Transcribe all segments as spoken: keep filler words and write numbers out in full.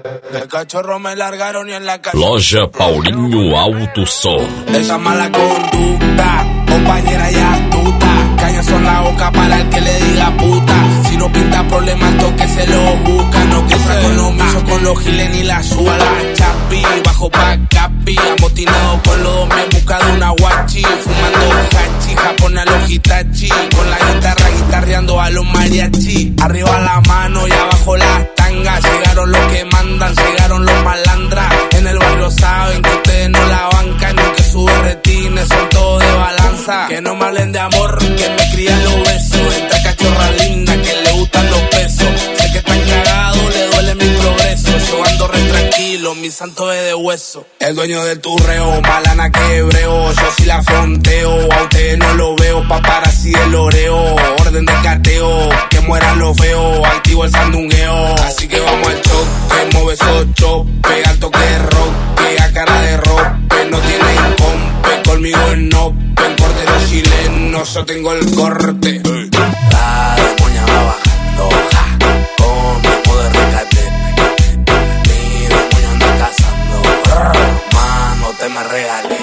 De cachorro me largaron y en la calle. Loja Paulinho Alto Som. Esa mala conducta, compañera y astuta. Cañas en la boca para el que le diga puta. Si no pinta problemas, toque se lo busca. No cruza con los misos, con los giles ni la suba la chapi. Bajo pa' capi, amotinado con los dos me busca de una guachi. Fumando hachi, Japón a los hitachi. Con la guitarra guitarreando a los mariachi. Arriba la mano y abajo las tangas. Llegaron los que mandan, llegaron los malandras. En el barrio saben que ustedes no la bancan, ni que sus berretines son todos de balanza. Que no me hablen de amor, que me crían los besos. Esta cachorra linda que le gustan los pesos. Sé que están cagados, le duele mi progreso. Yo ando re tranquilo, mi santo es de hueso. El dueño del turreo, malana que hebreo. Yo sí la fronteo, a ustedes no lo veo. Paparazzi el oreo, orden de cateo. Que mueran los feos, activo el sandungueo. Así que vamos al choque, mueve esos chope. Alto que rock, que a cara de rock. No tiene incompe, conmigo en no. En corte los chilenos, yo tengo el corte. La demonia va bajando, ja, con ritmo de rescate. Mi demonio anda cazando, brr, mano, te me regalé.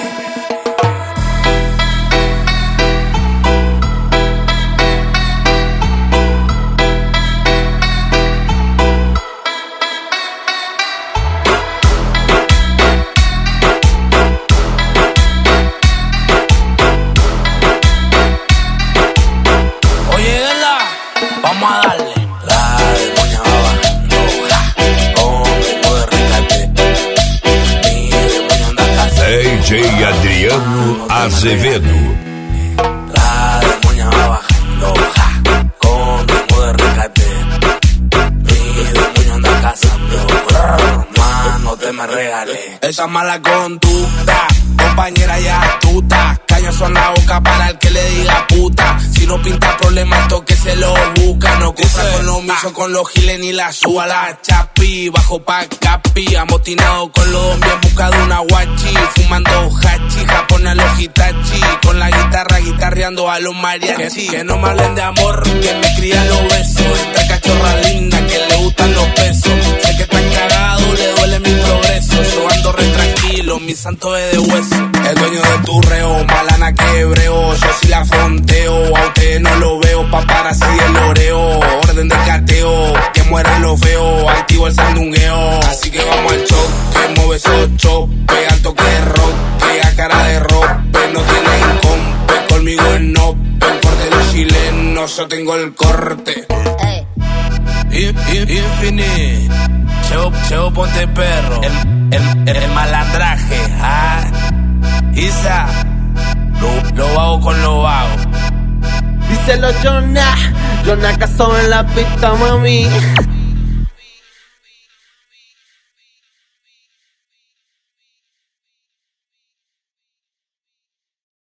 Vamos a darle. La demonia va bajando, ja, con ritmo de rescate. Mi demonio anda cazando. D J Adriano Azevedo. La demonia va bajando, ja, con ritmo de rescate. Mi demonio anda cazando, brr, mano, te me regalé. Esa mala conducta, compañera y astuta. Cañas en la boca para el que le diga puta. Si no pinta problemas, toque se lo busca. No cruza con los misos, con los giles ni la suba la chapi. Bajo pa' capi, amotinado con los dos bien busca de una guachi. Fumando hachi, Japón a los hitachi. Con la guitarra guitarreando a los mariachi. Que no me hablen de amor, que me crían los besos. Esta cachorra linda que le gustan los pesos. Sé que están cagados, le duele mi progreso. Yo ando re tranquilo, mi santo es de hueso. El dueño del turreo, malana que hebreo. Yo sí la fronteo, a ustedes no lo veo. Paparazzi el oreo, orden de cateo. Que mueran los feos, activo el sandungueo. Así que vamos al choque, mueve esos chope. Alto que rock, que a cara de rock. No tiene incompe, conmigo en no. En corte los chilenos, yo tengo el corte. Hey. Infinite, Cheo, Cheo ponte perro. El, el, el malandraje, ah. Isa, lo, lo hago con lo hago. Díselo Jonah, Jonah Casó en la pista, mami.